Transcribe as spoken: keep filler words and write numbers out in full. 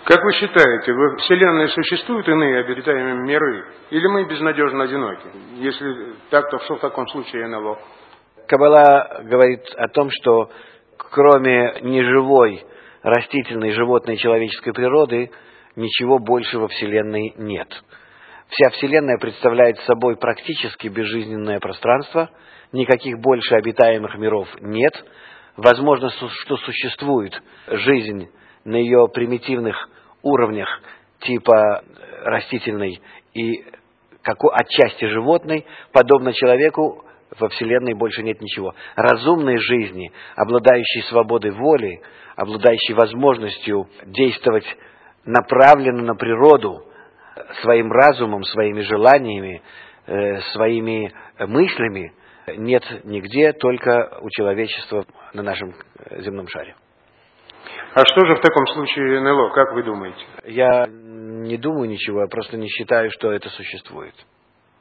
Как вы считаете, во Вселенной существуют иные обитаемые миры? Или мы безнадежно одиноки? Если так, то что в таком случае эн эл о? Каббала говорит о том, что кроме неживой, растительной, животной и человеческой природы, ничего больше во Вселенной нет. Вся Вселенная представляет собой практически безжизненное пространство, никаких больше обитаемых миров нет. Возможно, что существует жизнь на ее примитивных уровнях, типа растительной и отчасти животной, подобно человеку, во Вселенной больше нет ничего. Разумной жизни, обладающей свободой воли, обладающей возможностью действовать направленно на природу, своим разумом, своими желаниями, э, своими мыслями, нет нигде, только у человечества на нашем земном шаре. А что же в таком случае эн эл о, как вы думаете? Я не думаю ничего, я просто не считаю, что это существует.